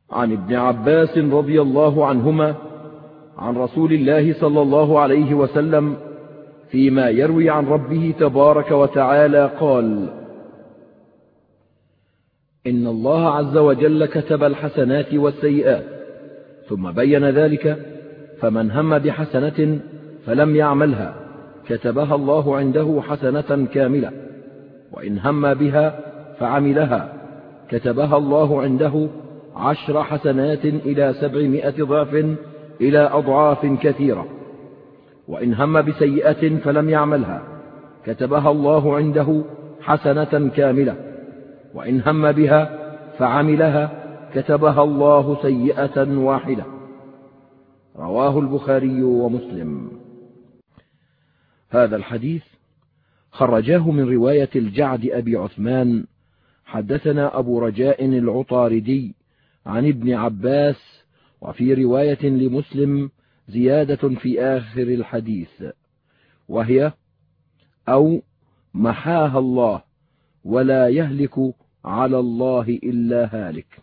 عن ابن عباس رضي الله عنهما عن رسول الله صلى الله عليه وسلم فيما يروي عن ربه تبارك وتعالى قال: إن الله عز وجل كتب الحسنات والسيئات، ثم بين ذلك، فمن هم بحسنة فلم يعملها كتبها الله عنده حسنة كاملة، وإن هم بها فعملها كتبها الله عنده 10 حسنات إلى 700 ضعف إلى أضعاف كثيرة، وإن هم بسيئة فلم يعملها كتبها الله عنده حسنة كاملة، وإن هم بها فعملها كتبها الله سيئة واحدة. رواه البخاري ومسلم. هذا الحديث خرجاه من رواية الجعد أبي عثمان حدثنا أبو رجاء العطاردي عن ابن عباس، وفي رواية لمسلم زيادة في آخر الحديث، وهي: أو محاها الله ولا يهلك على الله إلا هالك.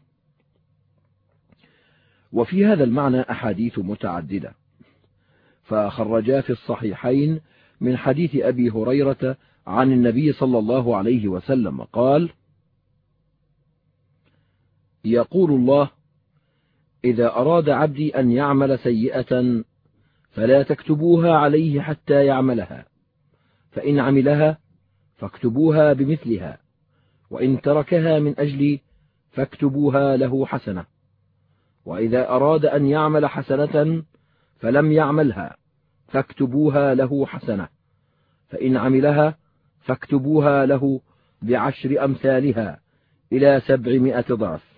وفي هذا المعنى أحاديث متعددة، فخرجا في الصحيحين من حديث أبي هريرة عن النبي صلى الله عليه وسلم قال: يقول الله: إذا أراد عبدي أن يعمل سيئة فلا تكتبوها عليه حتى يعملها، فإن عملها فاكتبوها بمثلها، وإن تركها من أجلي فاكتبوها له حسنة، وإذا أراد أن يعمل حسنة فلم يعملها فاكتبوها له حسنة، فإن عملها فاكتبوها له ب10 أمثالها إلى 700 ضعف.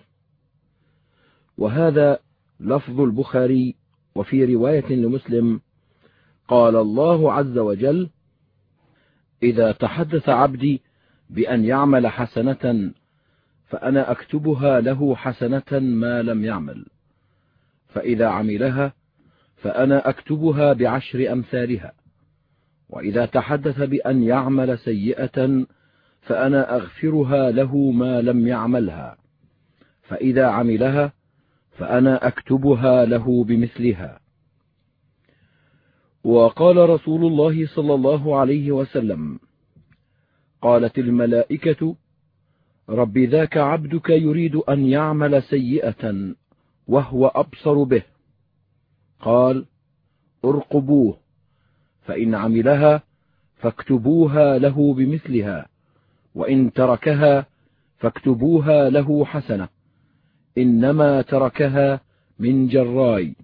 وهذا لفظ البخاري. وفي رواية لمسلم قال الله عز وجل: إذا تحدث عبدي بأن يعمل حسنة فأنا أكتبها له حسنة ما لم يعمل، فإذا عملها فأنا أكتبها ب10 أمثالها، وإذا تحدث بأن يعمل سيئة فأنا أغفرها له ما لم يعملها، فإذا عملها فأنا أكتبها له بمثلها. وقال رسول الله صلى الله عليه وسلم: قالت الملائكة: رب ذاك عبدك يريد أن يعمل سيئة وهو أبصر به، قال: ارقبوه، فإن عملها فاكتبوها له بمثلها، وإن تركها فاكتبوها له حسنة، إنما تركها من جراي.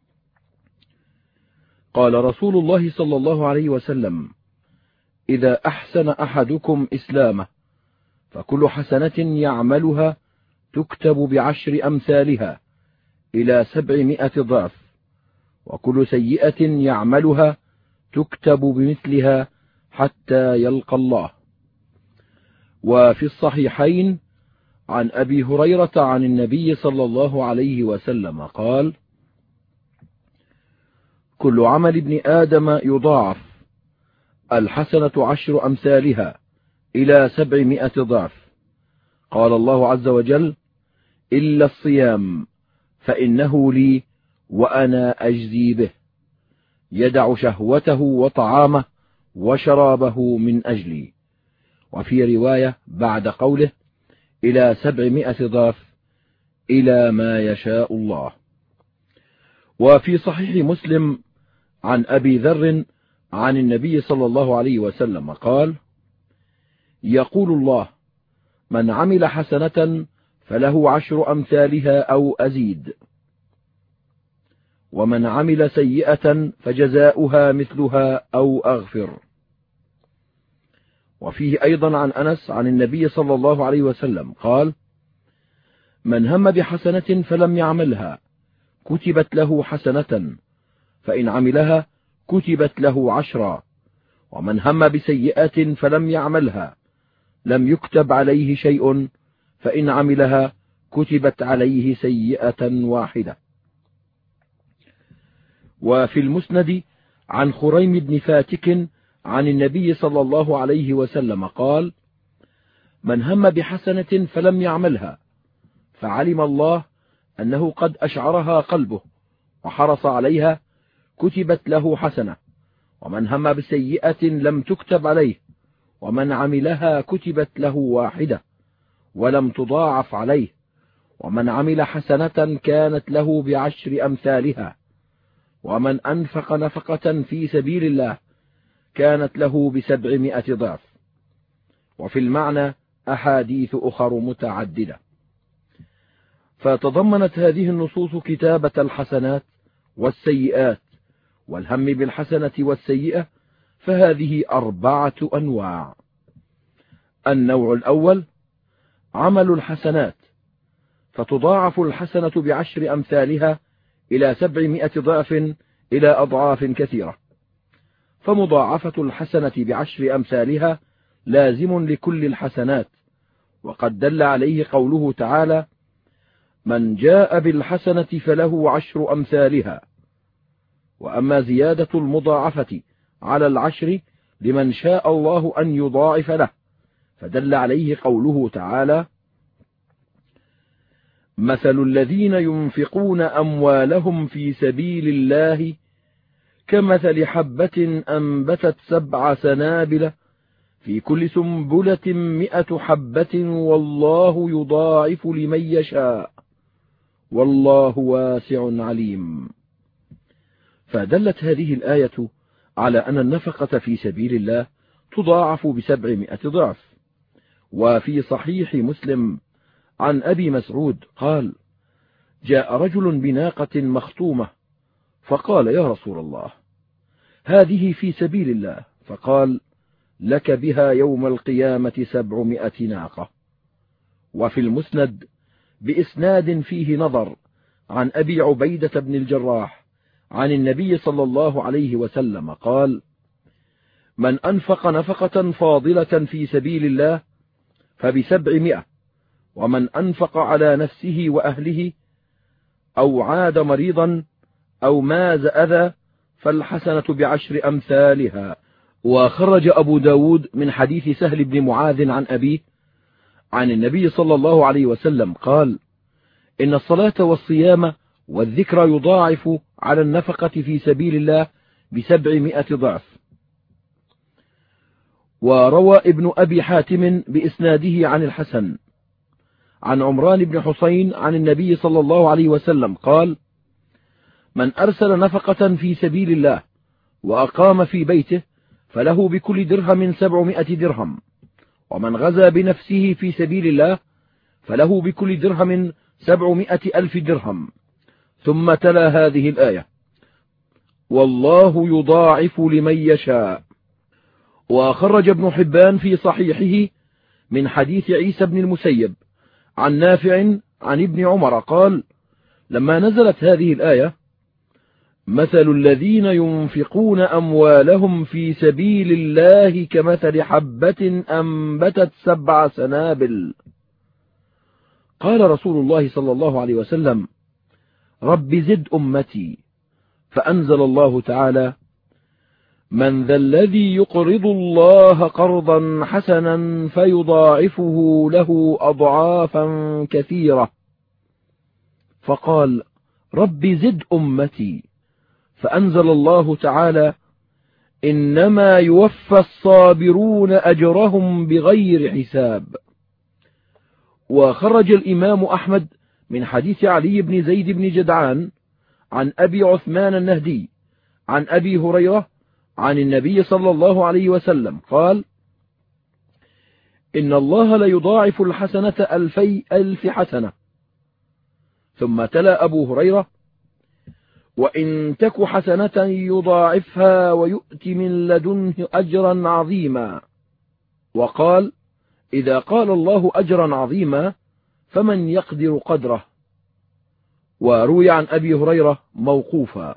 قال رسول الله صلى الله عليه وسلم: إذا أحسن أحدكم إسلامه فكل حسنة يعملها تكتب ب10 أمثالها إلى 700 ضعف، وكل سيئة يعملها تكتب بمثلها حتى يلقى الله. وفي الصحيحين عن أبي هريرة عن النبي صلى الله عليه وسلم قال: كل عمل ابن آدم يضاعف، الحسنة 10 أمثالها إلى 700 ضعف. قال الله عز وجل: إلا الصيام فإنه لي وأنا أجزي به، يدع شهوته وطعامه وشرابه من أجلي. وفي رواية بعد قوله إلى 700 ضعف إلى ما يشاء الله. وفي صحيح مسلم عن أبي ذر عن النبي صلى الله عليه وسلم قال: يقول الله: من عمل حسنة فله 10 أمثالها أو أزيد، ومن عمل سيئة فجزاؤها مثلها أو أغفر. وفيه أيضا عن أنس عن النبي صلى الله عليه وسلم قال: من هم بحسنة فلم يعملها كتبت له حسنة، فإن عملها كتبت له 10، ومن هم بسيئة فلم يعملها لم يكتب عليه شيء، فإن عملها كتبت عليه سيئة واحدة. وفي المسند عن خريم بن فاتك عن النبي صلى الله عليه وسلم قال: من هم بحسنة فلم يعملها فعلم الله أنه قد أشعرها قلبه وحرص عليها كتبت له حسنة، ومن هم بسيئة لم تكتب عليه، ومن عملها كتبت له واحدة ولم تضاعف عليه، ومن عمل حسنة كانت له ب10 أمثالها، ومن أنفق نفقة في سبيل الله كانت له ب700 ضعف. وفي المعنى أحاديث أخر متعددة. فتضمنت هذه النصوص كتابة الحسنات والسيئات والهم بالحسنة والسيئة، فهذه 4 أنواع. النوع الأول عمل الحسنات، فتضاعف الحسنة ب10 أمثالها إلى 700 ضعف إلى أضعاف كثيرة، فمضاعفة الحسنة ب10 أمثالها لازم لكل الحسنات، وقد دل عليه قوله تعالى: من جاء بالحسنة فله 10 أمثالها. وأما زيادة المضاعفة على 10 لمن شاء الله أن يضاعف له، فدل عليه قوله تعالى: مثل الذين ينفقون أموالهم في سبيل الله كمثل حبة أنبتت 7 سنابل في كل سنبلة 100 حبة والله يضاعف لمن يشاء والله واسع عليم. فدلت هذه الآية على أن النفقة في سبيل الله تضاعف ب700 ضعف. وفي صحيح مسلم عن أبي مسعود قال: جاء رجل بناقة مخطومة فقال: يا رسول الله، هذه في سبيل الله. فقال: لك بها يوم القيامة 700 ناقة. وفي المسند بإسناد فيه نظر عن أبي عبيدة بن الجراح عن النبي صلى الله عليه وسلم قال: من أنفق نفقة فاضلة في سبيل الله ب700، ومن أنفق على نفسه وأهله أو عاد مريضا أو ماز أذى فالحسنة ب10 أمثالها. وخرج أبو داود من حديث سهل بن معاذ عن أبيه عن النبي صلى الله عليه وسلم قال: إن الصلاة والصيام والذكر يضاعف على النفقة في سبيل الله ب700 ضعف. وروى ابن أبي حاتم بإسناده عن الحسن عن عمران بن حسين عن النبي صلى الله عليه وسلم قال: من أرسل نفقة في سبيل الله وأقام في بيته فله بكل درهم 700 درهم، ومن غزا بنفسه في سبيل الله فله بكل درهم 700 ألف درهم. ثم تلا هذه الآية: والله يضاعف لمن يشاء. وخرج ابن حبان في صحيحه من حديث عيسى بن المسيب عن نافع عن ابن عمر قال: لما نزلت هذه الآية: مثل الذين ينفقون أموالهم في سبيل الله كمثل حبة أنبتت 7 سنابل، قال رسول الله صلى الله عليه وسلم: رب زد أمتي. فأنزل الله تعالى: من ذا الذي يقرض الله قرضا حسنا فيضاعفه له أضعافا كثيرة. فقال: رب زد أمتي. فأنزل الله تعالى: إنما يوفى الصابرون أجرهم بغير حساب. وخرج الإمام أحمد من حديث علي بن زيد بن جدعان عن أبي عثمان النهدي عن أبي هريرة عن النبي صلى الله عليه وسلم قال: إن الله ليضاعف الحسنة 2000 حسنة. ثم تلا أبو هريرة: وإن تك حسنة يضاعفها ويؤت من لدنه أجرا عظيما. وقال: إذا قال الله أجرا عظيما فمن يقدر قدره. وروي عن أبي هريرة موقوفا.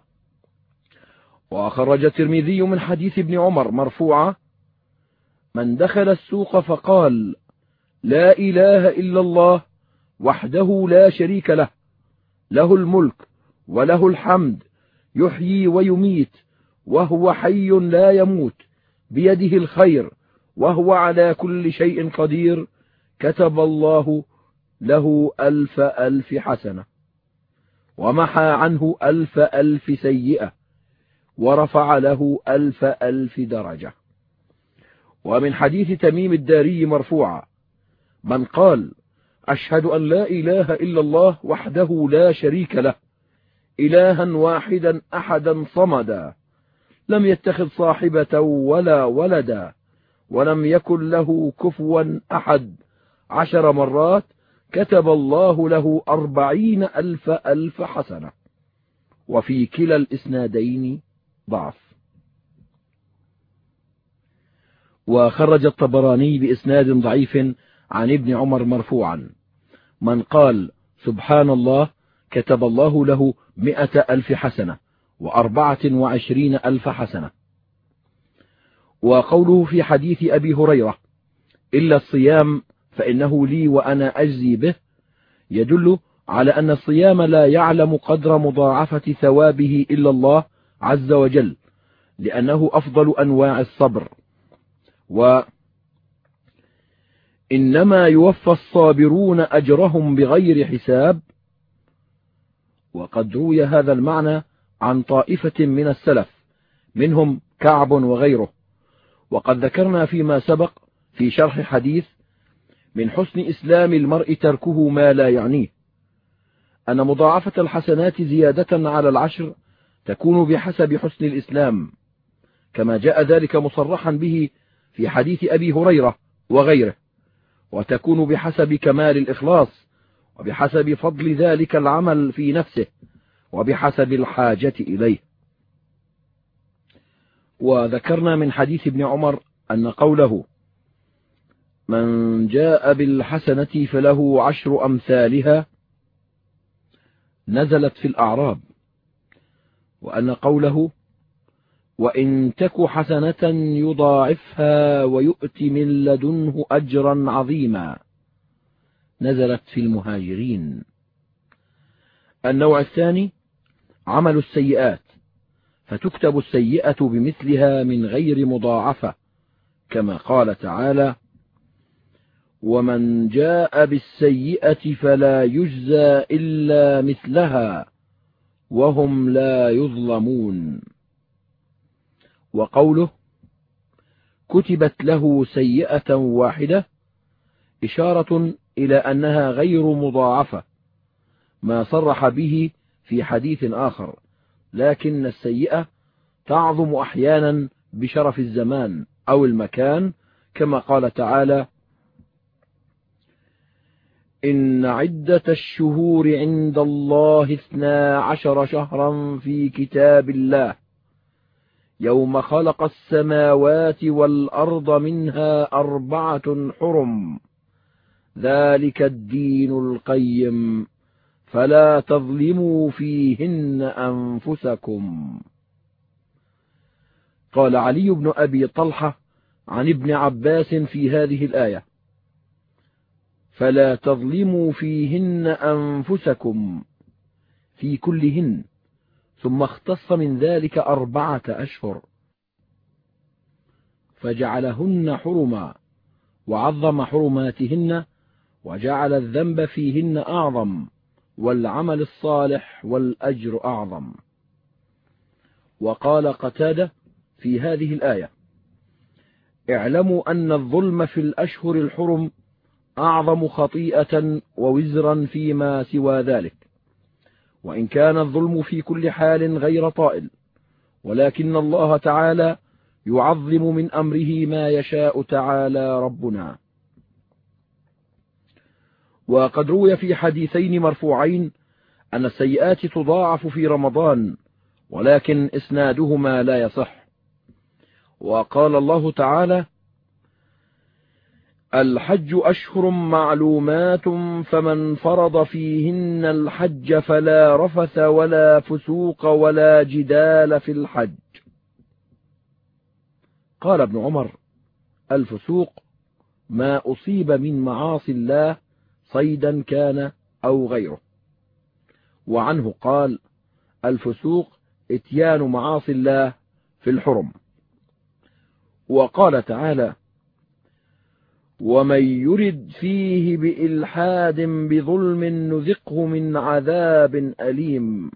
وخرج الترمذي من حديث ابن عمر مرفوعا: من دخل السوق فقال: لا إله إلا الله وحده لا شريك له، له الملك وله الحمد، يحيي ويميت وهو حي لا يموت، بيده الخير وهو على كل شيء قدير، كتب الله له 1000 حسنة. ومحى عنه 1000 سيئة ورفع له 1000 درجة. ومن حديث تميم الداري مرفوعا: من قال أشهد أن لا إله إلا الله وحده لا شريك له إلها واحدا أحدا صمدا لم يتخذ صاحبة ولا ولدا ولم يكن له كفوا أحد 10 مرات كتب الله له 40,000 حسنة. وفي كلا الإسنادين ضعف. وخرج الطبراني بإسناد ضعيف عن ابن عمر مرفوعا: من قال سبحان الله كتب الله له 100,000 حسنة و24,000 حسنة. وقوله في حديث أبي هريرة: إلا الصيام فإنه لي وأنا أجزي به، يدل على أن الصيام لا يعلم قدر مضاعفة ثوابه إلا الله عز وجل، لأنه أفضل أنواع الصبر، وإنما يوفى الصابرون أجرهم بغير حساب. وقد روي هذا المعنى عن طائفة من السلف منهم كعب وغيره. وقد ذكرنا فيما سبق في شرح حديث من حسن إسلام المرء تركه ما لا يعنيه أن مضاعفة الحسنات زيادة على 10 تكون بحسب حسن الإسلام، كما جاء ذلك مصرحا به في حديث أبي هريرة وغيره، وتكون بحسب كمال الإخلاص، وبحسب فضل ذلك العمل في نفسه، وبحسب الحاجة إليه. وذكرنا من حديث ابن عمر أن قوله من جاء بالحسنة فله 10 أمثالها نزلت في الأعراب، وأن قوله وإن تك حسنة يضاعفها ويؤت من لدنه أجرا عظيما نزلت في المهاجرين. النوع الثاني عمل السيئات، فتكتب السيئة بمثلها من غير مضاعفة، كما قال تعالى ومن جاء بالسيئة فلا يجزى إلا مثلها وهم لا يظلمون. وقوله كتبت له سيئة واحدة إشارة إلى أنها غير مضاعفة، ما صرح به في حديث آخر، لكن السيئة تعظم أحيانا بشرف الزمان أو المكان، كما قال تعالى إن عدة الشهور عند الله 12 شهرا في كتاب الله يوم خلق السماوات والأرض منها 4 حرم ذلك الدين القيم فلا تظلموا فيهن أنفسكم. قال علي بن أبي طلحة عن ابن عباس في هذه الآية فلا تظلموا فيهن أنفسكم في كلهن، ثم اختص من ذلك 4 أشهر فجعلهن حرما وعظم حرماتهن وجعل الذنب فيهن أعظم والعمل الصالح والأجر أعظم. وقال قتادة في هذه الآية اعلموا أن الظلم في الأشهر الحرم أعظم خطيئة ووزرا فيما سوى ذلك، وإن كان الظلم في كل حال غير طائل، ولكن الله تعالى يعظم من أمره ما يشاء تعالى ربنا. وقد روي في حديثين مرفوعين أن السيئات تضاعف في رمضان، ولكن إسنادهما لا يصح. وقال الله تعالى الحج أشهر معلومات فمن فرض فيهن الحج فلا رفث ولا فسوق ولا جدال في الحج. قال ابن عمر الفسوق ما أصيب من معاصي الله صيدا كان أو غيره، وعنه قال الفسوق اتيان معاصي الله في الحرم. وقال تعالى ومن يرد فيه بإلحاد بظلم نذقه من عذاب أليم.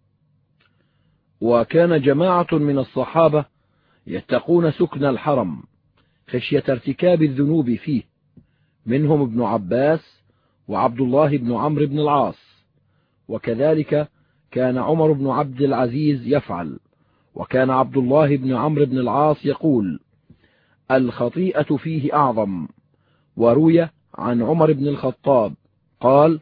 وكان جماعة من الصحابة يتقون سكن الحرم خشية ارتكاب الذنوب فيه، منهم ابن عباس وعبد الله بن عمرو بن العاص، وكذلك كان عمر بن عبد العزيز يفعل، وكان عبد الله بن عمرو بن العاص يقول: الخطيئة فيه أعظم. وروي عن عمر بن الخطاب قال: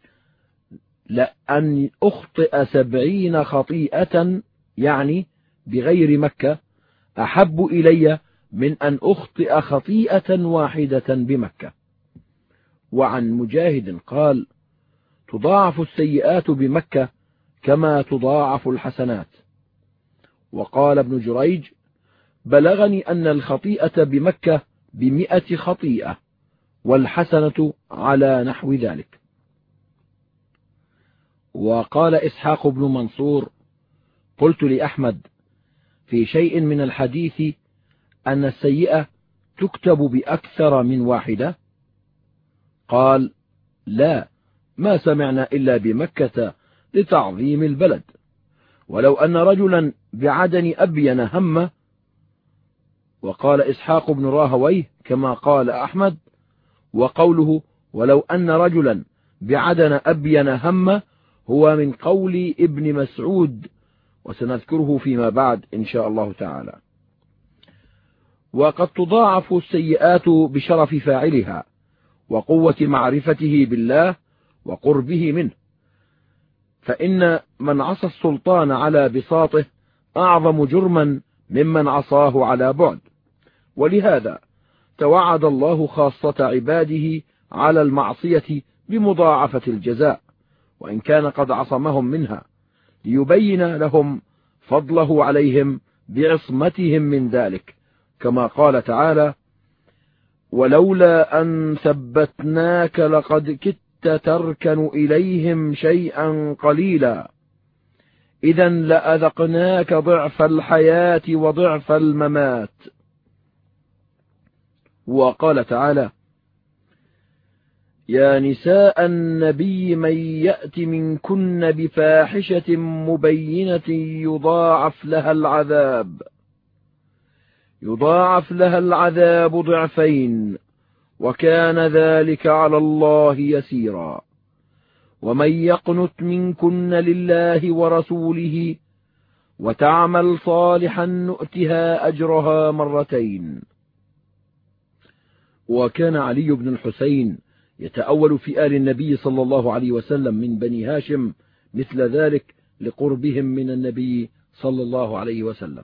لأن أخطئ 70 خطيئة، يعني بغير مكة، أحب إلي من أن أخطئ خطيئة واحدة بمكة. وعن مجاهد قال: تضاعف السيئات بمكة كما تضاعف الحسنات. وقال ابن جريج: بلغني أن الخطيئة بمكة ب100 خطيئة، والحسنة على نحو ذلك. وقال إسحاق بن منصور: قلت لأحمد في شيء من الحديث أن السيئة تكتب بأكثر من واحدة؟ قال: لا، ما سمعنا إلا بمكة لتعظيم البلد. ولو أن رجلا بعدن أبين همه. وقال إسحاق بن راهويه كما قال أحمد. وقوله ولو أن رجلا بعدن أبين همه هو من قول ابن مسعود، وسنذكره فيما بعد إن شاء الله تعالى. وقد تضاعف السيئات بشرف فاعلها وقوة معرفته بالله وقربه منه، فإن من عصى السلطان على بساطه أعظم جرما ممن عصاه على بعد. ولهذا توعد الله خاصة عباده على المعصية بمضاعفة الجزاء، وإن كان قد عصمهم منها ليبين لهم فضله عليهم بعصمتهم من ذلك، كما قال تعالى: ولولا أن ثبتناك لقد كدت تركن إليهم شيئا قليلا إذا لأذقناك ضعف الحياة وضعف الممات. وقال تعالى: يا نساء النبي من يأت منكن بفاحشة مبينة يضاعف لها العذاب ضعفين، وكان ذلك على الله يسيرا. ومن يقنت منكن لله ورسوله وتعمل صالحا نؤتها أجرها مرتين. وكان علي بن الحسين يتأول في آل النبي صلى الله عليه وسلم من بني هاشم مثل ذلك لقربهم من النبي صلى الله عليه وسلم.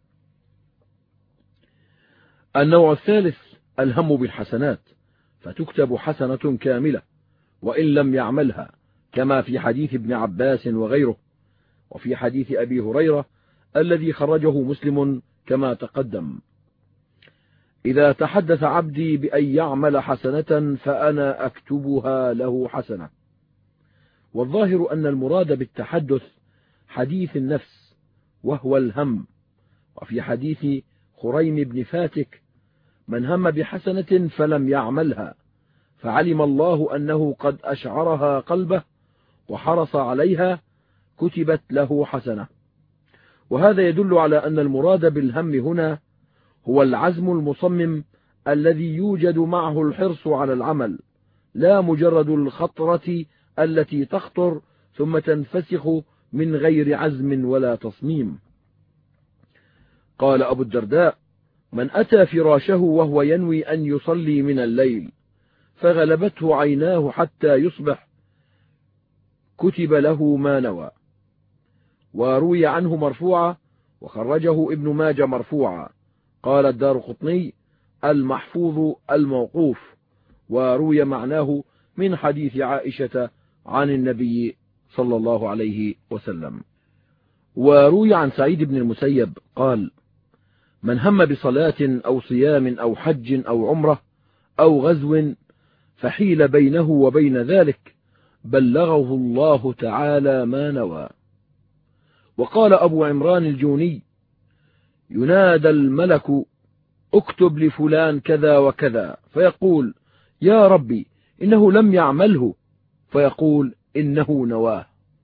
النوع الثالث الهم بالحسنات، فتكتب حسنة كاملة وإن لم يعملها، كما في حديث ابن عباس وغيره، وفي حديث أبي هريرة الذي خرجه مسلم كما تقدم: إذا تحدث عبدي بأن يعمل حسنة فأنا أكتبها له حسنة. والظاهر أن المراد بالتحدث حديث النفس وهو الهم. وفي حديث خريم بن فاتك: من هم بحسنة فلم يعملها فعلم الله أنه قد أشعرها قلبه وحرص عليها كتبت له حسنة. وهذا يدل على أن المراد بالهم هنا هو العزم المصمم الذي يوجد معه الحرص على العمل، لا مجرد الخطرة التي تخطر ثم تنفسخ من غير عزم ولا تصميم. قال أبو الدرداء: من أتى فراشه وهو ينوي أن يصلي من الليل فغلبته عيناه حتى يصبح كتب له ما نوى. وروي عنه مرفوعا، وخرجه ابن ماجه مرفوعا. قال الدارقطني: المحفوظ الموقوف. وروي معناه من حديث عائشة عن النبي صلى الله عليه وسلم. وروي عن سعيد بن المسيب قال: من هم بصلاة أو صيام أو حج أو عمرة أو غزو فحيل بينه وبين ذلك بلغه الله تعالى ما نوى. وقال أبو عمران الجوني: ينادى الملك اكتب لفلان كذا وكذا، فيقول يا ربي إنه لم يعمله، فيقول إنه نواه.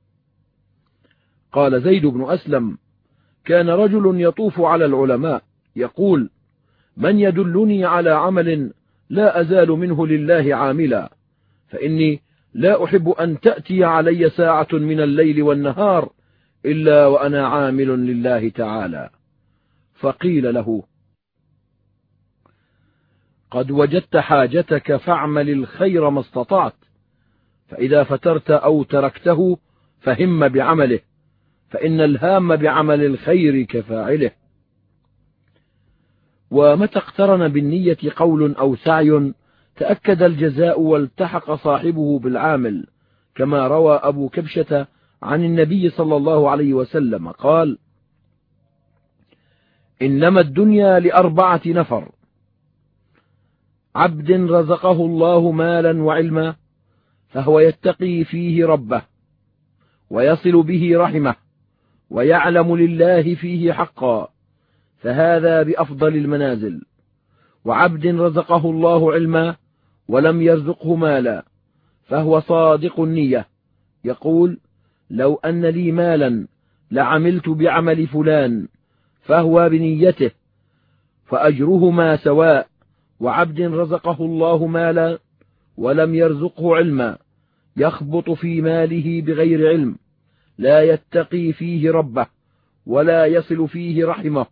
قال زيد بن أسلم كان رجل يطوف على العلماء يقول من يدلني على عمل لا أزال منه لله عاملا، فإني لا أحب أن تأتي علي ساعة من الليل والنهار إلا وأنا عامل لله تعالى. فقيل له قد وجدت حاجتك فاعمل الخير ما استطعت، فإذا فترت أو تركته فهم بعمله، فإن الهام بعمل الخير كفاعله. ومتى اقترن بالنية قول أو سعي تأكد الجزاء والتحق صاحبه بالعامل، كما روى أبو كبشة عن النبي صلى الله عليه وسلم قال إنما الدنيا ل4 نفر: عبد رزقه الله مالا وعلما فهو يتقي فيه ربه ويصل به رحمه ويعلم لله فيه حقا، فهذا بأفضل المنازل. وعبد رزقه الله علما ولم يرزقه مالا فهو صادق النية، يقول لو أن لي مالا لعملت بعمل فلان، فهو بنيته فأجرهما سواء. وعبد رزقه الله مالا ولم يرزقه علما يخبط في ماله بغير علم، لا يتقي فيه ربه ولا يصل فيه رحمه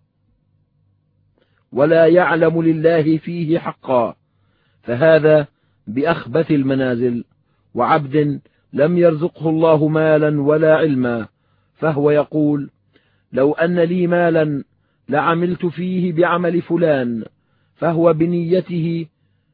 ولا يعلم لله فيه حقا، فهذا بأخبث المنازل. وعبد لم يرزقه الله مالا ولا علما فهو يقول لو أن لي مالا لعملت فيه بعمل فلان، فهو بنيته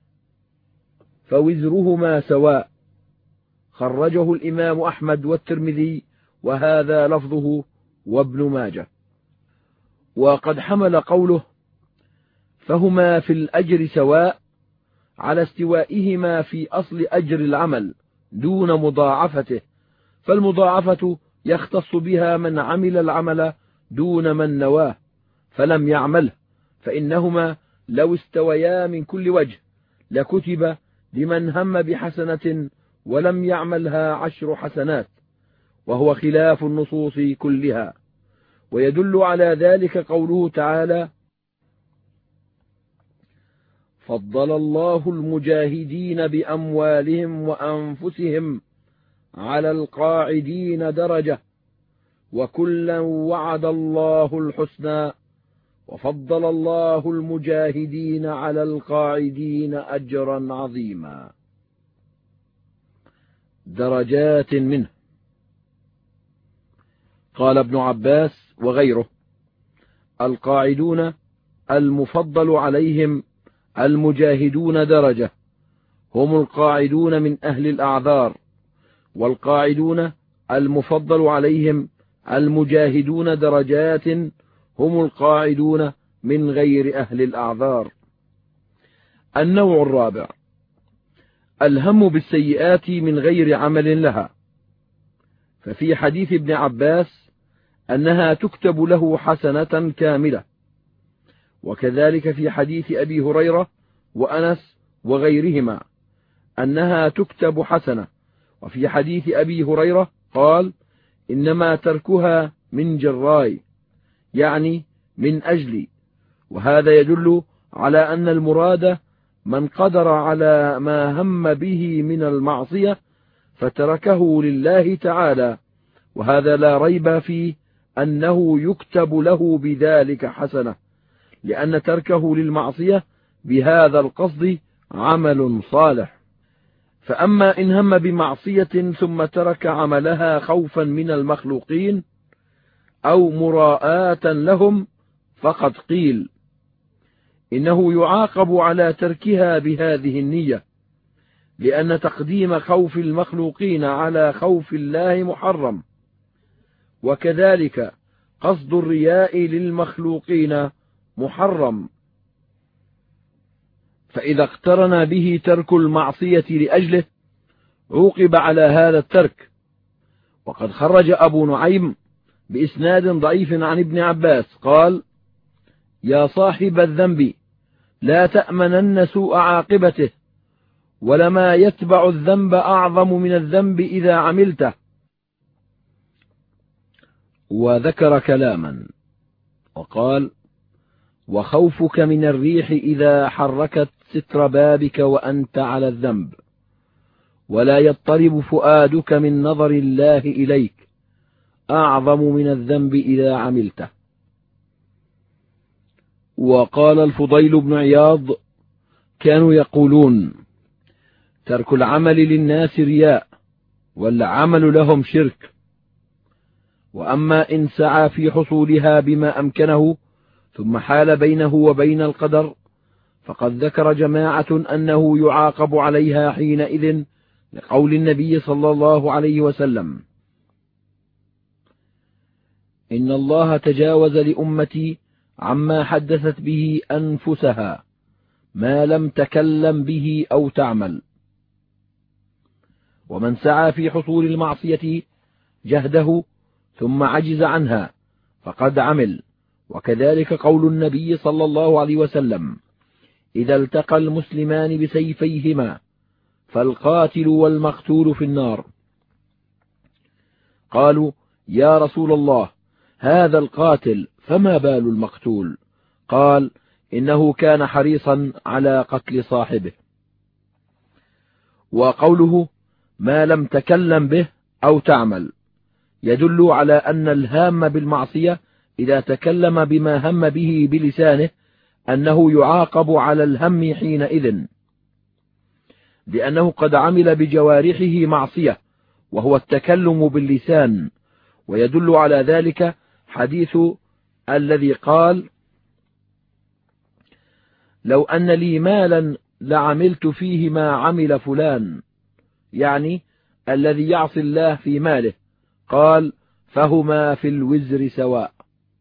فوزرهما سواء. خرجه الإمام أحمد والترمذي، وهذا لفظه وابن ماجه. وقد حمل قوله فهما في الأجر سواء على استوائهما في أصل أجر العمل دون مضاعفته، فالمضاعفة يختص بها من عمل العمل دون من نواه فلم يعمله، فإنهما لو استويا من كل وجه لكتب لمن هم بحسنة ولم يعملها 10 حسنات، وهو خلاف النصوص كلها. ويدل على ذلك قوله تعالى فضل الله المجاهدين بأموالهم وأنفسهم على القاعدين درجة وكلا وعد الله الحسنى وفضل الله المجاهدين على القاعدين أجرا عظيما. درجات منه. قال ابن عباس وغيره القاعدون المفضل عليهم المجاهدون درجة، هم القاعدون من أهل الأعذار، والقاعدون المفضل عليهم المجاهدون درجات، هم القاعدون من غير أهل الأعذار. النوع الرابع الهم بالسيئات من غير عمل لها، ففي حديث ابن عباس أنها تكتب له حسنة كاملة، وكذلك في حديث أبي هريرة وأنس وغيرهما أنها تكتب حسنة. وفي حديث أبي هريرة قال إنما تركها من جراي، يعني من أجلي، وهذا يدل على أن المراد من قدر على ما هم به من المعصية فتركه لله تعالى، وهذا لا ريب فيه أنه يكتب له بذلك حسنة، لأن تركه للمعصية بهذا القصد عمل صالح. فأما إن هم بمعصية ثم ترك عملها خوفا من المخلوقين أو مراءة لهم فقد قيل إنه يعاقب على تركها بهذه النية، لأن تقديم خوف المخلوقين على خوف الله محرم، وكذلك قصد الرياء للمخلوقين محرم، فإذا اقترن به ترك المعصية لأجله عوقب على هذا الترك. وقد خرج أبو نعيم بإسناد ضعيف عن ابن عباس قال يا صاحب الذنب لا تأمنن سوء عاقبته، ولما يتبع الذنب أعظم من الذنب إذا عملته. وذكر كلاما وقال: وخوفك من الريح إذا حركت ستر بابك وأنت على الذنب، ولا يضطرب فؤادك من نظر الله إليك، أعظم من الذنب إذا عملته. وقال الفضيل بن عياض: كانوا يقولون: ترك العمل للناس رياء، والعمل لهم شرك، وأما إن سعى في حصولها بما أمكنه ثم حال بينه وبين القدر، فقد ذكر جماعة أنه يعاقب عليها حينئذ، لقول النبي صلى الله عليه وسلم: إن الله تجاوز لأمتي عما حدثت به أنفسها ما لم تكلم به أو تعمل. ومن سعى في حصول المعصية جهده ثم عجز عنها فقد عمل. وكذلك قول النبي صلى الله عليه وسلم: إذا التقى المسلمان بسيفيهما فالقاتل والمقتول في النار. قالوا: يا رسول الله، هذا القاتل فما بال المقتول؟ قال: إنه كان حريصا على قتل صاحبه. وقوله ما لم تكلم به أو تعمل يدل على أن الهام بالمعصية إذا تكلم بما هم به بلسانه أنه يعاقب على الهم حينئذ، لأنه قد عمل بجوارحه معصية وهو التكلم باللسان. ويدل على ذلك حديث الذي قال: لو أن لي مالا لعملت فيه ما عمل فلان، يعني الذي يعصي الله في ماله. قال: فهما في الوزر سواء.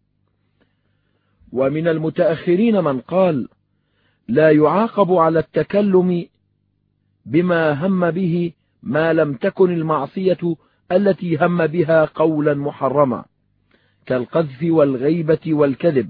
ومن المتأخرين من قال: لا يعاقب على التكلم بما هم به ما لم تكن المعصية التي هم بها قولا محرما، كالقذف والغيبة والكذب.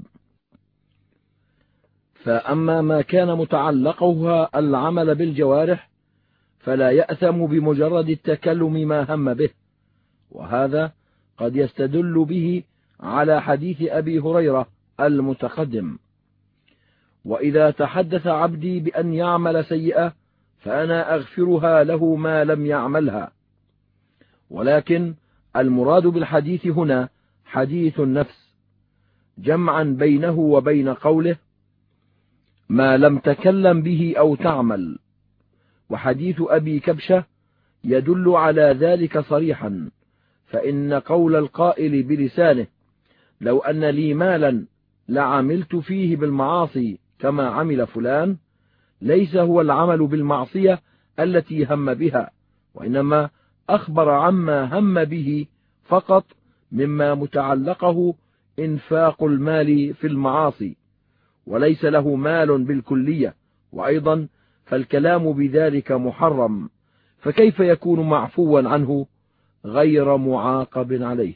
فأما ما كان متعلقها العمل بالجوارح فلا يأثم بمجرد التكلم ما هم به، وهذا قد يستدل به على حديث أبي هريرة المتقدم: وإذا تحدث عبدي بأن يعمل سيئة فأنا أغفرها له ما لم يعملها. ولكن المراد بالحديث هنا حديث النفس، جمعا بينه وبين قوله ما لم تكلم به أو تعمل. وحديث أبي كبشة يدل على ذلك صريحا، فإن قول القائل بلسانه لو أن لي مالا لعملت فيه بالمعاصي كما عمل فلان ليس هو العمل بالمعصية التي هم بها، وإنما أخبر عما هم به فقط مما متعلقه إنفاق المال في المعاصي، وليس له مال بالكلية. وأيضا فالكلام بذلك محرم، فكيف يكون معفوا عنه غير معاقب عليه؟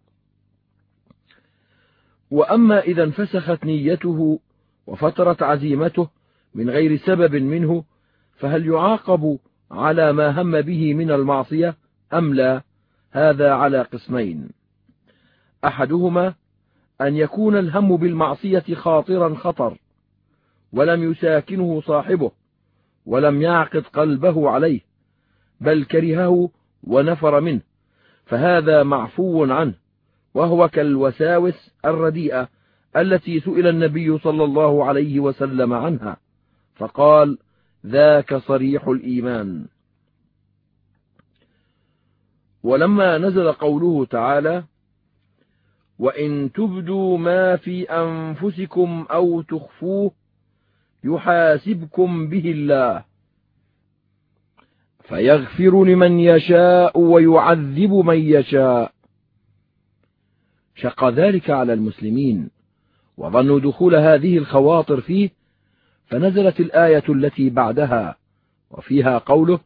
وأما إذا انفسخت نيته وفترت عزيمته من غير سبب منه، فهل يعاقب على ما هم به من المعصية أم لا؟ هذا على قسمين: أحدهما أن يكون الهم بالمعصية خاطرا خطر ولم يساكنه صاحبه ولم يعقد قلبه عليه، بل كرهه ونفر منه، فهذا معفو عنه، وهو كالوساوس الرديئة التي سئل النبي صلى الله عليه وسلم عنها فقال: ذاك صريح الإيمان. ولما نزل قوله تعالى: وإن تبدوا ما في أنفسكم أو تخفوه يحاسبكم به الله فيغفر لمن يشاء ويعذب من يشاء، شق ذلك على المسلمين وظنوا دخول هذه الخواطر فيه، فنزلت الآية التي بعدها وفيها قوله: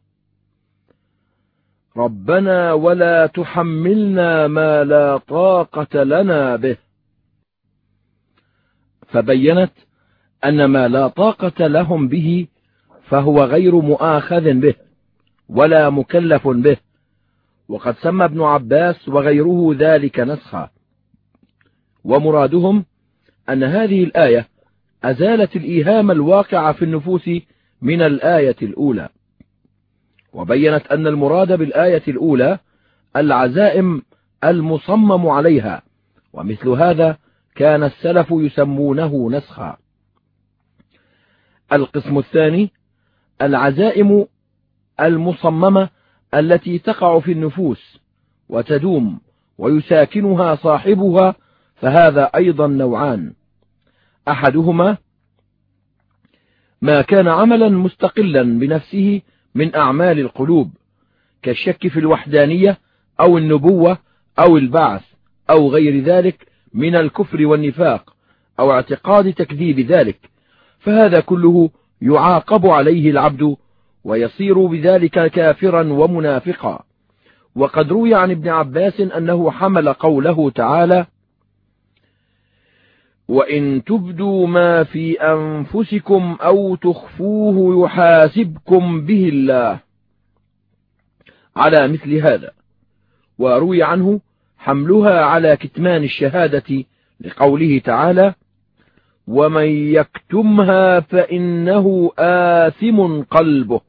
ربنا ولا تحملنا ما لا طاقة لنا به. فبينت أن ما لا طاقة لهم به فهو غير مؤاخذ به ولا مكلف به، وقد سمى ابن عباس وغيره ذلك نسخا. ومرادهم أن هذه الآية أزالت الإيهام الواقع في النفوس من الآية الأولى، وبينت أن المراد بالآية الأولى العزائم المصمم عليها، ومثل هذا كان السلف يسمونه نسخا. القسم الثاني العزائم المصممة التي تقع في النفوس وتدوم ويساكنها صاحبها، فهذا أيضا نوعان: أحدهما ما كان عملا مستقلا بنفسه من أعمال القلوب كالشك في الوحدانية أو النبوة أو البعث أو غير ذلك من الكفر والنفاق أو اعتقاد تكذيب ذلك، فهذا كله يعاقب عليه العبد ويصير بذلك كافرا ومنافقا. وقد روي عن ابن عباس أنه حمل قوله تعالى: وإن تبدوا ما في أنفسكم أو تخفوه يحاسبكم به الله، على مثل هذا. وروي عنه حملها على كتمان الشهادة لقوله تعالى: ومن يكتمها فإنه آثم قلبه.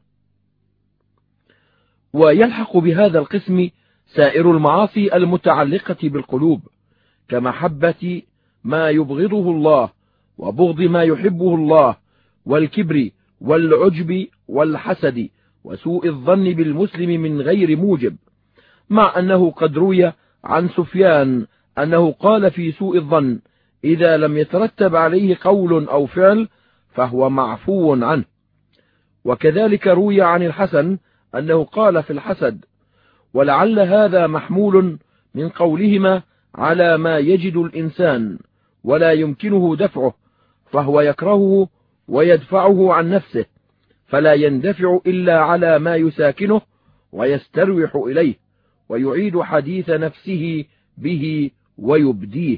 ويلحق بهذا القسم سائر المعاصي المتعلقة بالقلوب كمحبة ما يبغضه الله وبغض ما يحبه الله والكبر والعجب والحسد وسوء الظن بالمسلم من غير موجب، مع أنه قد روي عن سفيان أنه قال في سوء الظن: إذا لم يترتب عليه قول أو فعل فهو معفو عنه. وكذلك روي عن الحسن أنه قال في الحسد: ولعل هذا محمول من قولهما على ما يجد الإنسان ولا يمكنه دفعه، فهو يكرهه ويدفعه عن نفسه، فلا يندفع إلا على ما يساكنه ويستروح إليه ويعيد حديث نفسه به ويبديه.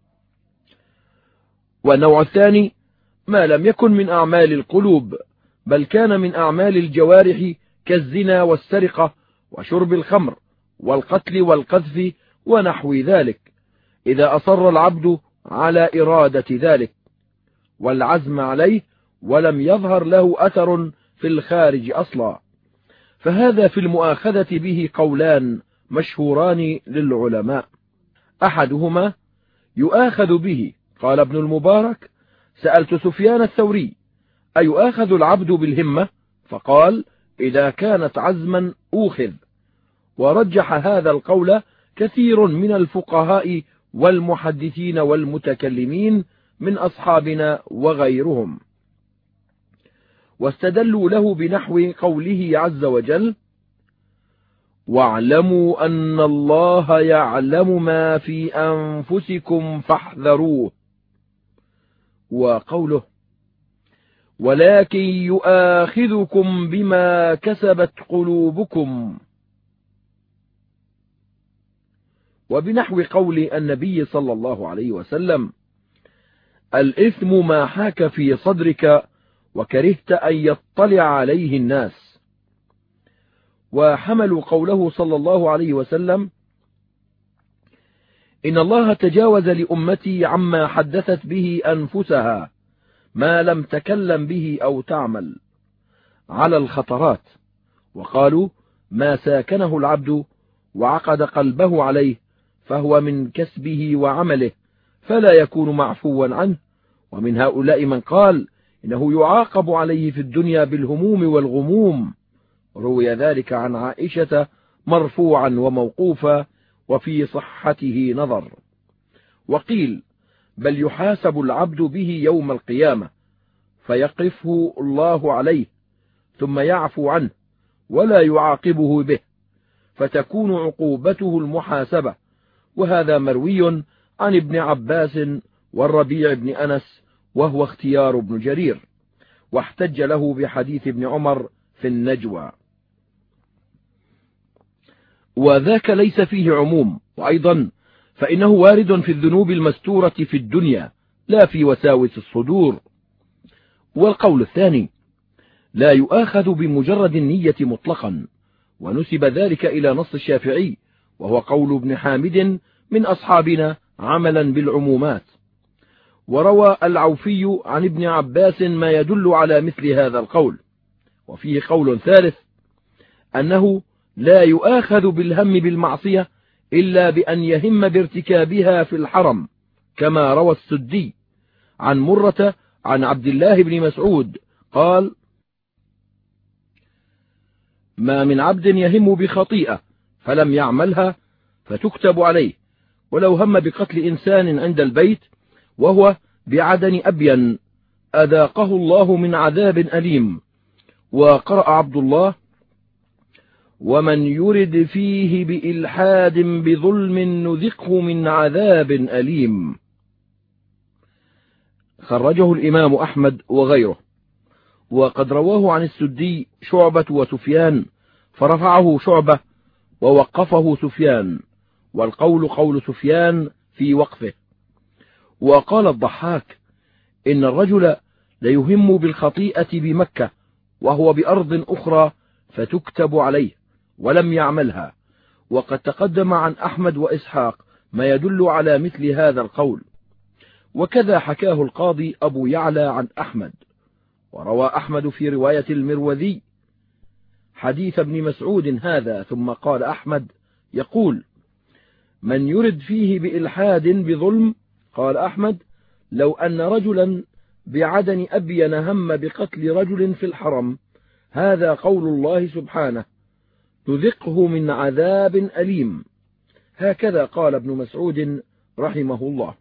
والنوع الثاني ما لم يكن من أعمال القلوب بل كان من أعمال الجوارح كالزنا والسرقة وشرب الخمر والقتل والقذف ونحو ذلك، إذا أصر العبد على إرادة ذلك والعزم عليه ولم يظهر له أثر في الخارج أصلا، فهذا في المؤاخذة به قولان مشهوران للعلماء: أحدهما يؤاخذ به، قال ابن المبارك: سألت سفيان الثوري: أيؤاخذ العبد بالهمة؟ فقال: إذا كانت عزما أوخذ. ورجح هذا القول كثير من الفقهاء والمحدثين والمتكلمين من أصحابنا وغيرهم، واستدلوا له بنحو قوله عز وجل: واعلموا أن الله يعلم ما في أنفسكم فاحذروه، وقوله: ولكن يؤاخذكم بما كسبت قلوبكم، وبنحو قول النبي صلى الله عليه وسلم: الإثم ما حاك في صدرك وكرهت أن يطلع عليه الناس. وحملوا قوله صلى الله عليه وسلم: إن الله تجاوز لأمتي عما حدثت به أنفسها ما لم تكلم به أو تعمل، على الخطرات. وقالوا: ما ساكنه العبد وعقد قلبه عليه فهو من كسبه وعمله فلا يكون معفوا عنه. ومن هؤلاء من قال إنه يعاقب عليه في الدنيا بالهموم والغموم، روي ذلك عن عائشة مرفوعا وموقوفا، وفي صحته نظر. وقيل بل يحاسب العبد به يوم القيامة فيقفه الله عليه ثم يعفو عنه ولا يعاقبه به، فتكون عقوبته المحاسبة. وهذا مروي عن ابن عباس والربيع بن أنس، وهو اختيار ابن جرير، واحتج له بحديث ابن عمر في النجوى، وذاك ليس فيه عموم. وأيضا فإنه وارد في الذنوب المستورة في الدنيا لا في وساوس الصدور. والقول الثاني: لا يؤاخذ بمجرد النية مطلقا، ونسب ذلك إلى نص الشافعي، وهو قول ابن حامد من أصحابنا عملا بالعمومات. وروى العوفي عن ابن عباس ما يدل على مثل هذا القول. وفيه قول ثالث: أنه لا يؤاخذ بالهم بالمعصية إلا بأن يهم بارتكابها في الحرم، كما روى السدي عن مرة عن عبد الله بن مسعود قال: ما من عبد يهم بخطيئة فلم يعملها فتكتب عليه، ولو هم بقتل إنسان عند البيت وهو بعدن أبين أذاقه الله من عذاب أليم. وقرأ عبد الله: ومن يرد فيه بإلحاد بظلم نذقه من عذاب أليم. خرجه الإمام أحمد وغيره. وقد رواه عن السدي شعبة وسفيان، فرفعه شعبة ووقفه سفيان، والقول قول سفيان في وقفه. وقال الضحاك: إن الرجل ليهم بالخطيئة بمكة وهو بأرض أخرى فتكتب عليه ولم يعملها. وقد تقدم عن أحمد وإسحاق ما يدل على مثل هذا القول، وكذا حكاه القاضي أبو يعلى عن أحمد. وروى أحمد في رواية المروذي حديث ابن مسعود هذا، ثم قال أحمد يقول: من يرد فيه بإلحاد بظلم، قال أحمد: لو أن رجلا بعدن أبين هم بقتل رجل في الحرم، هذا قول الله سبحانه: تذقه من عذاب أليم. هكذا قال ابن مسعود رحمه الله.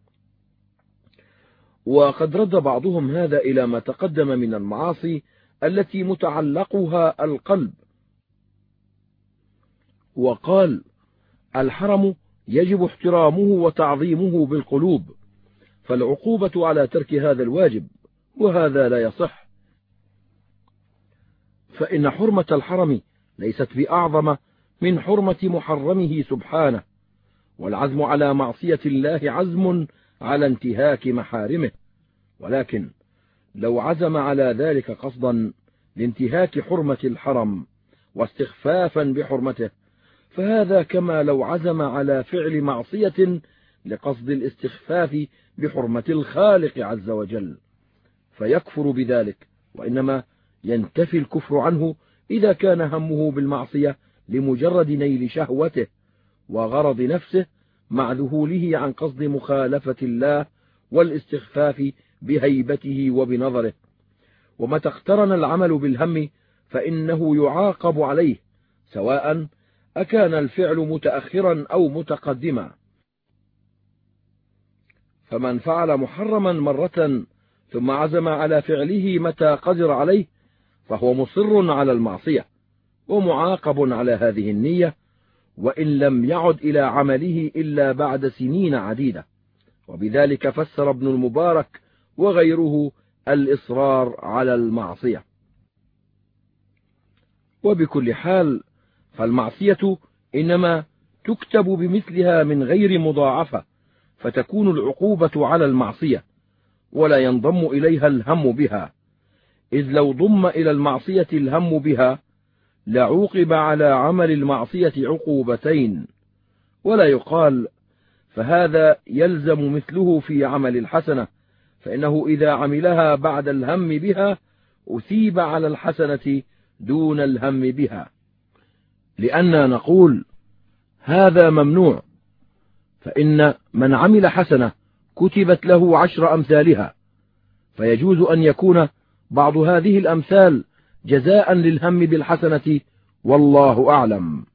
وقد رد بعضهم هذا إلى ما تقدم من المعاصي التي متعلقها القلب، وقال: الحرم يجب احترامه وتعظيمه بالقلوب، فالعقوبة على ترك هذا الواجب، وهذا لا يصح، فإن حرمة الحرم ليست بأعظم من حرمة محرمه سبحانه، والعزم على معصية الله عزم على انتهاك محارمه، ولكن لو عزم على ذلك قصدا لانتهاك حرمة الحرم واستخفافا بحرمته، فهذا كما لو عزم على فعل معصية لقصد الاستخفاف بحرمة الخالق عز وجل، فيكفر بذلك. وإنما ينتفي الكفر عنه إذا كان همه بالمعصية لمجرد نيل شهوته وغرض نفسه، مع ذهوله عن قصد مخالفة الله والاستخفاف بهيبته وبنظره. ومتى اقترن العمل بالهم فإنه يعاقب عليه، سواء أكان الفعل متأخرا أو متقدما. فمن فعل محرما مرة ثم عزم على فعله متى قدر عليه، فهو مصر على المعصية ومعاقب على هذه النية، وإن لم يعد إلى عمله إلا بعد سنين عديدة. وبذلك فسر ابن المبارك وغيره الإصرار على المعصية. وبكل حال فالمعصية إنما تكتب بمثلها من غير مضاعفة، فتكون العقوبة على المعصية ولا ينضم إليها الهم بها، إذ لو ضم إلى المعصية الهم بها لعوقب على عمل المعصية عقوبتين، ولا يقال فهذا يلزم مثله في عمل الحسنة، فإنه إذا عملها بعد الهم بها أثيب على الحسنة دون الهم بها، لأننا نقول هذا ممنوع، فإن من عمل حسنة كتبت له 10 أمثالها، فيجوز أن يكون بعض هذه الأمثال جزاء للهم بالحسنة، والله أعلم.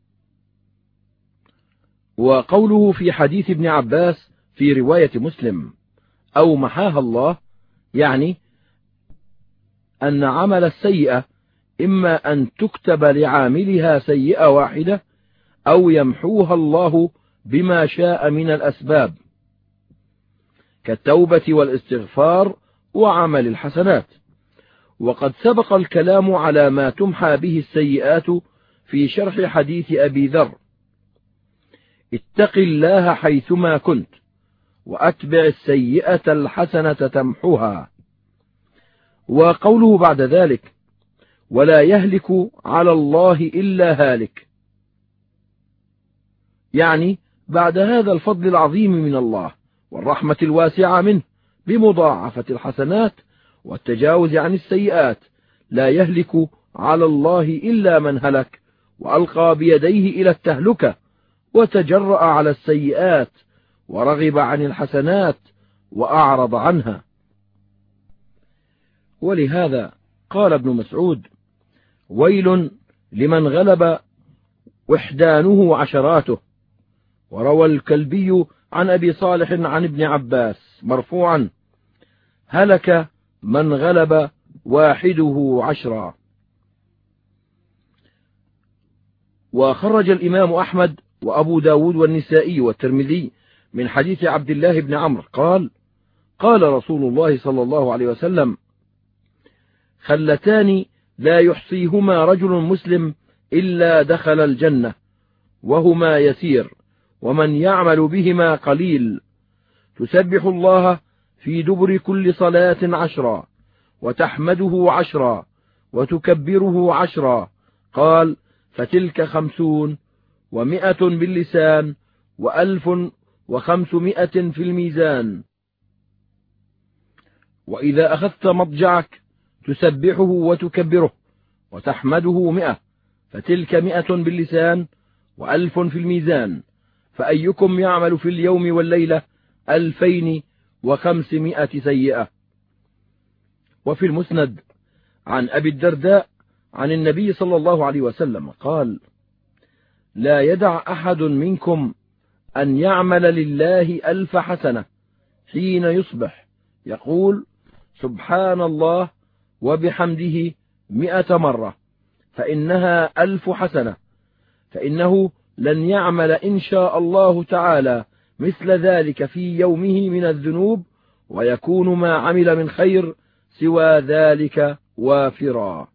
وقوله في حديث ابن عباس في رواية مسلم: أو محاها الله، يعني أن عمل السيئة إما أن تكتب لعاملها سيئة واحدة، أو يمحوها الله بما شاء من الأسباب كالتوبة والاستغفار وعمل الحسنات. وقد سبق الكلام على ما تمحى به السيئات في شرح حديث أبي ذر: اتق الله حيثما كنت وأتبع السيئة الحسنة تمحها. وقوله بعد ذلك ولا يهلك على الله إلا هالك، يعني بعد هذا الفضل العظيم من الله والرحمة الواسعة منه بمضاعفة الحسنات والتجاوز عن السيئات، لا يهلك على الله إلا من هلك وألقى بيديه إلى التهلكة وتجرأ على السيئات ورغب عن الحسنات وأعرض عنها. ولهذا قال ابن مسعود ويل لمن غلب وحدانه عشراته. وروى الكلبي عن أبي صالح عن ابن عباس مرفوعا هلك من غلب واحده عشرا. وخرج الإمام أحمد وأبو داود والنسائي والترمذي من حديث عبد الله بن عمرو قال قال رسول الله صلى الله عليه وسلم خلتان لا يحصيهما رجل مسلم إلا دخل الجنة وهما يسير ومن يعمل بهما قليل، تسبح الله في دبر كل صلاة عشرا وتحمده عشرا وتكبره عشرا. قال فتلك 50 و100 باللسان و1500 في الميزان. وإذا أخذت مضجعك تسبحه وتكبره وتحمده 100، فتلك 100 باللسان و1000 في الميزان. فأيكم يعمل في اليوم والليلة 2500 سيئة. وفي المسند عن أبي الدرداء عن النبي صلى الله عليه وسلم قال لا يدع أحد منكم أن يعمل لله 1000 حسنة حين يصبح يقول سبحان الله وبحمده 100 مرة، فإنها 1000 حسنة، فإنه لن يعمل إن شاء الله تعالى مثل ذلك في يومه من الذنوب، ويكون ما عمل من خير سوى ذلك وافرا.